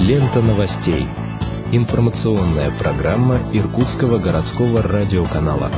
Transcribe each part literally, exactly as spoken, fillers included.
Лента новостей. Информационная программа Иркутского городского радиоканала.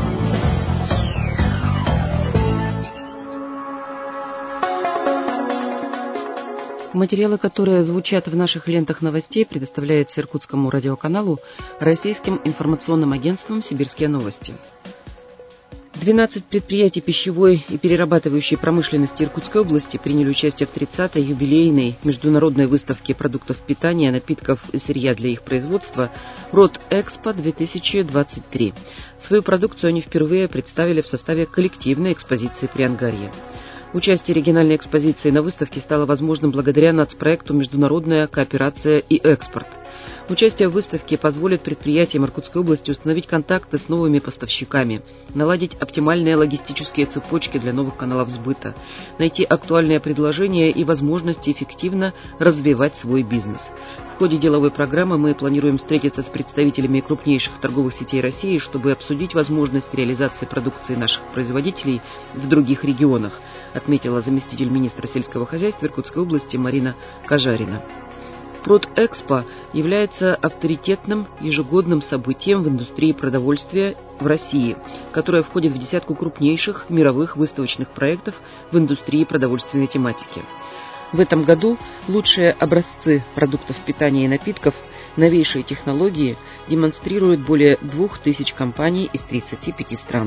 Материалы, которые звучат в наших лентах новостей, предоставляются Иркутскому радиоканалу российским информационным агентством «Сибирские новости». двенадцать предприятий пищевой и перерабатывающей промышленности Иркутской области приняли участие в тридцатой юбилейной международной выставке продуктов питания, напитков и сырья для их производства «Род-Экспо две тысячи двадцать три». Свою продукцию они впервые представили в составе коллективной экспозиции «Приангарье». Участие региональной экспозиции на выставке стало возможным благодаря нацпроекту «Международная кооперация и экспорт». Участие в выставке позволит предприятиям Иркутской области установить контакты с новыми поставщиками, наладить оптимальные логистические цепочки для новых каналов сбыта, найти актуальные предложения и возможности эффективно развивать свой бизнес. В ходе деловой программы мы планируем встретиться с представителями крупнейших торговых сетей России, чтобы обсудить возможность реализации продукции наших производителей в других регионах, отметила заместитель министра сельского хозяйства Иркутской области Марина Кажарина. Род-Экспо является авторитетным ежегодным событием в индустрии продовольствия в России, которое входит в десятку крупнейших мировых выставочных проектов в индустрии продовольственной тематики. В этом году лучшие образцы продуктов питания и напитков, новейшие технологии демонстрируют более двух тысяч компаний из тридцати пяти стран.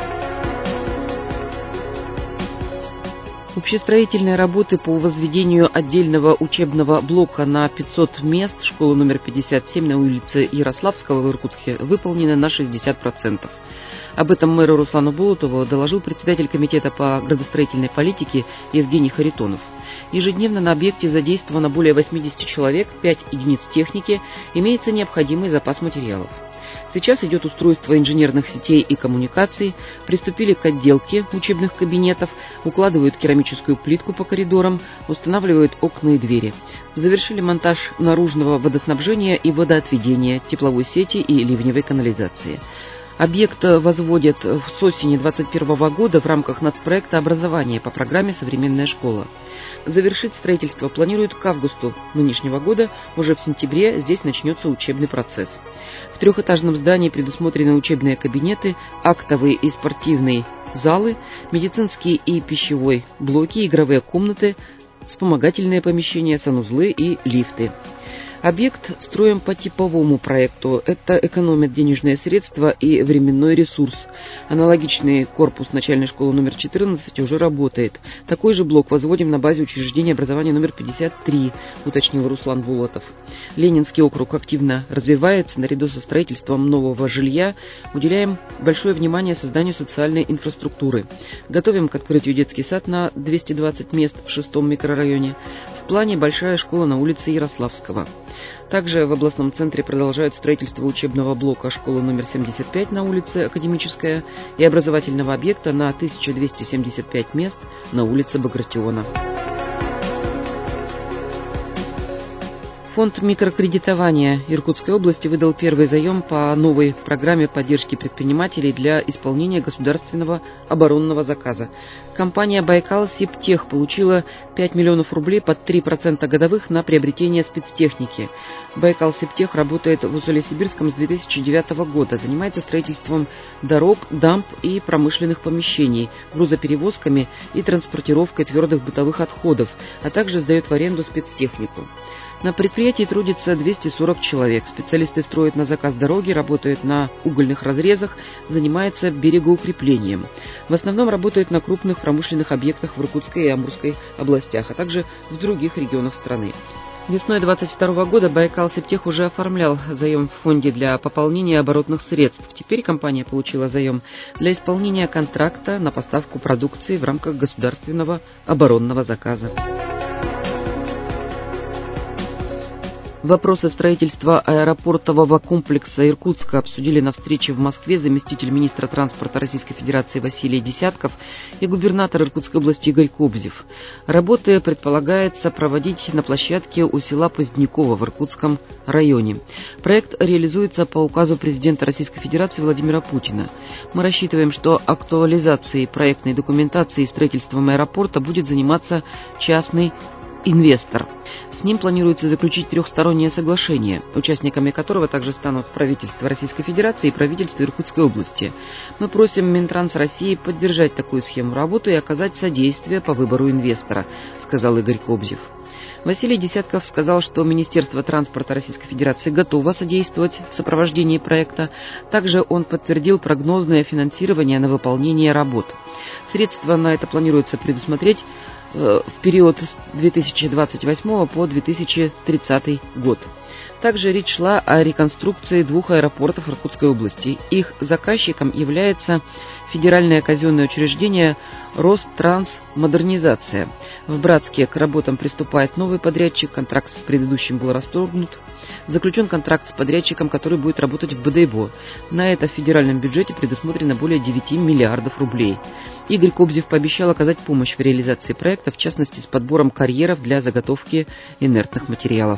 Общестроительные работы по возведению отдельного учебного блока на пятьсот мест школы номер пятьдесят семь на улице Ярославского в Иркутске выполнены на шестьдесят процентов. Об этом мэру Руслану Болотову доложил председатель комитета по градостроительной политике Евгений Харитонов. Ежедневно на объекте задействовано более восьмидесяти человек, пять единиц техники, имеется необходимый запас материалов. Сейчас идет устройство инженерных сетей и коммуникаций, приступили к отделке учебных кабинетов, укладывают керамическую плитку по коридорам, устанавливают окна и двери. Завершили монтаж наружного водоснабжения и водоотведения, тепловой сети и ливневой канализации. Объект возводят с осени двадцать первого года в рамках нацпроекта образования по программе «Современная школа». Завершить строительство планируют к августу нынешнего года, уже в сентябре здесь начнется учебный процесс. В трехэтажном здании предусмотрены учебные кабинеты, актовые и спортивные залы, медицинские и пищевой блоки, игровые комнаты, вспомогательные помещения, санузлы и лифты. Объект строим по типовому проекту. Это экономит денежные средства и временной ресурс. Аналогичный корпус начальной школы номер четырнадцать уже работает. Такой же блок возводим на базе учреждения образования номер пятьдесят три, уточнил Руслан Болотов. Ленинский округ активно развивается. Наряду со строительством нового жилья уделяем большое внимание созданию социальной инфраструктуры. Готовим к открытию детский сад на двести двадцать мест в шестом микрорайоне. В плане большая школа на улице Ярославского. Также в областном центре продолжают строительство учебного блока школы номер семьдесят пять на улице Академическая и образовательного объекта на тысяча двести семьдесят пять мест на улице Багратиона. Фонд микрокредитования Иркутской области выдал первый заем по новой программе поддержки предпринимателей для исполнения государственного оборонного заказа. Компания «Байкал Сибтех» получила пять миллионов рублей под три процента годовых на приобретение спецтехники. «Байкал Сибтех» работает в Усолье-Сибирском с две тысячи девятого года, занимается строительством дорог, дамб и промышленных помещений, грузоперевозками и транспортировкой твердых бытовых отходов, а также сдает в аренду спецтехнику. На предприятии трудится двести сорок человек. Специалисты строят на заказ дороги, работают на угольных разрезах, занимаются берегоукреплением. В основном работают на крупных промышленных объектах в Иркутской и Амурской областях, а также в других регионах страны. Весной двадцать второго года «Байкал Сибтех» уже оформлял заем в фонде для пополнения оборотных средств. Теперь компания получила заем для исполнения контракта на поставку продукции в рамках государственного оборонного заказа. Вопросы строительства аэропортового комплекса Иркутска обсудили на встрече в Москве заместитель министра транспорта Российской Федерации Василий Десятков и губернатор Иркутской области Игорь Кобзев. Работы предполагается проводить на площадке у села Поздняково в Иркутском районе. Проект реализуется по указу президента Российской Федерации Владимира Путина. Мы рассчитываем, что актуализацией проектной документации и строительством аэропорта будет заниматься частный инвестор. С ним планируется заключить трехстороннее соглашение, участниками которого также станут правительство Российской Федерации и правительство Иркутской области. Мы просим Минтранс России поддержать такую схему работы и оказать содействие по выбору инвестора, сказал Игорь Кобзев. Василий Десятков сказал, что Министерство транспорта Российской Федерации готово содействовать в сопровождении проекта. Также он подтвердил прогнозное финансирование на выполнение работ. Средства на это планируется предусмотреть в период с две тысячи двадцать восьмого по две тысячи тридцатый год. Также речь шла о реконструкции двух аэропортов Иркутской области. Их заказчиком является федеральное казенное учреждение «Ространсмодернизация». В Братске к работам приступает новый подрядчик, контракт с предыдущим был расторгнут. Заключен контракт с подрядчиком, который будет работать в Бодайбо. На это в федеральном бюджете предусмотрено более девяти миллиардов рублей. Игорь Кобзев пообещал оказать помощь в реализации проекта, в частности с подбором карьеров для заготовки инертных материалов.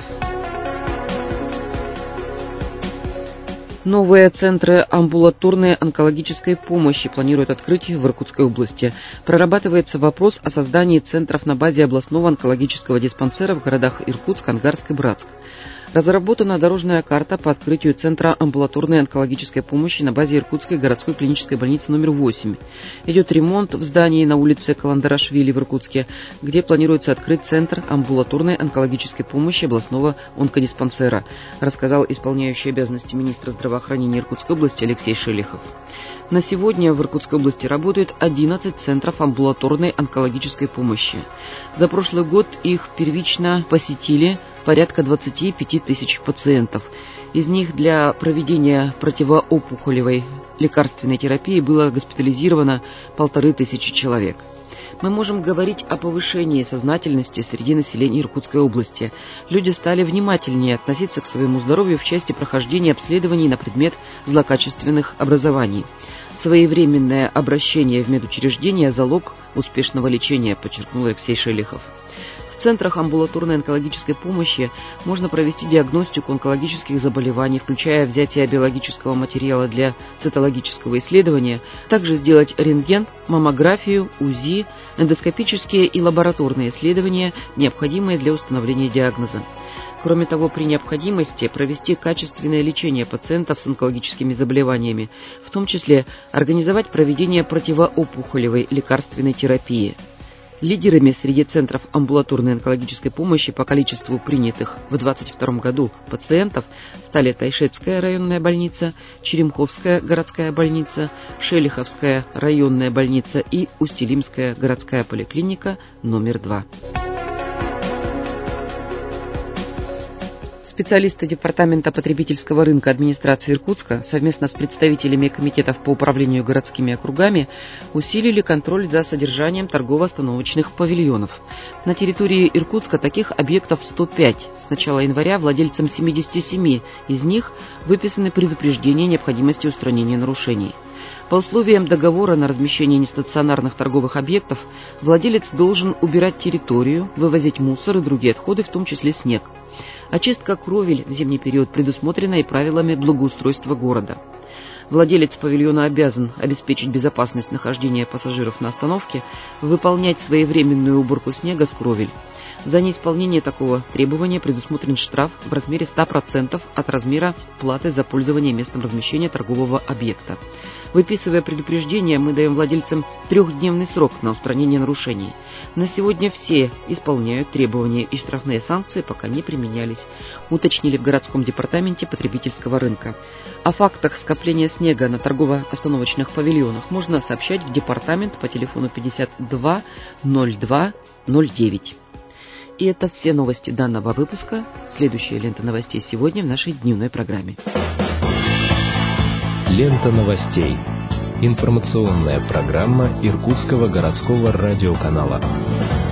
Новые центры амбулаторной онкологической помощи планируют открыть в Иркутской области. Прорабатывается вопрос о создании центров на базе областного онкологического диспансера в городах Иркутск, Ангарск и Братск. Разработана дорожная карта по открытию Центра амбулаторной онкологической помощи на базе Иркутской городской клинической больницы номер восемь. Идет ремонт в здании на улице Каландарашвили в Иркутске, где планируется открыть Центр амбулаторной онкологической помощи областного онкодиспансера, рассказал исполняющий обязанности министра здравоохранения Иркутской области Алексей Шелихов. На сегодня в Иркутской области работает одиннадцать центров амбулаторной онкологической помощи. За прошлый год их первично посетили порядка двадцати пяти тысяч пациентов. Из них для проведения противоопухолевой лекарственной терапии было госпитализировано полторы тысячи человек. Мы можем говорить о повышении сознательности среди населения Иркутской области. Люди стали внимательнее относиться к своему здоровью в части прохождения обследований на предмет злокачественных образований. Своевременное обращение в медучреждение – залог успешного лечения, подчеркнул Алексей Шелихов. В центрах амбулаторной онкологической помощи можно провести диагностику онкологических заболеваний, включая взятие биологического материала для цитологического исследования, также сделать рентген, маммографию, УЗИ, эндоскопические и лабораторные исследования, необходимые для установления диагноза. Кроме того, при необходимости провести качественное лечение пациентов с онкологическими заболеваниями, в том числе организовать проведение противоопухолевой лекарственной терапии. Лидерами среди центров амбулаторной онкологической помощи по количеству принятых в две тысячи двадцать втором году пациентов стали Тайшетская районная больница, Черемховская городская больница, Шелиховская районная больница и Усть-Илимская городская поликлиника номер два. Специалисты Департамента потребительского рынка администрации Иркутска совместно с представителями комитетов по управлению городскими округами усилили контроль за содержанием торгово-остановочных павильонов. На территории Иркутска таких объектов сто пять. С начала января владельцам семидесяти семи из них выписаны предупреждения о необходимости устранения нарушений. По условиям договора на размещение нестационарных торговых объектов владелец должен убирать территорию, вывозить мусор и другие отходы, в том числе снег. Очистка кровель в зимний период предусмотрена и правилами благоустройства города. Владелец павильона обязан обеспечить безопасность нахождения пассажиров на остановке, выполнять своевременную уборку снега с кровель. За неисполнение такого требования предусмотрен штраф в размере ста процентов от размера платы за пользование местом размещения торгового объекта. Выписывая предупреждение, мы даем владельцам трехдневный срок на устранение нарушений. На сегодня все исполняют требования, и штрафные санкции пока не применялись, уточнили в городском департаменте потребительского рынка. О фактах скопления снега на торгово-остановочных павильонах можно сообщать в департамент по телефону пятьдесят два ноль два ноль девять. И это все новости данного выпуска. Следующая лента новостей сегодня в нашей дневной программе. Лента новостей. Информационная программа Иркутского городского радиоканала.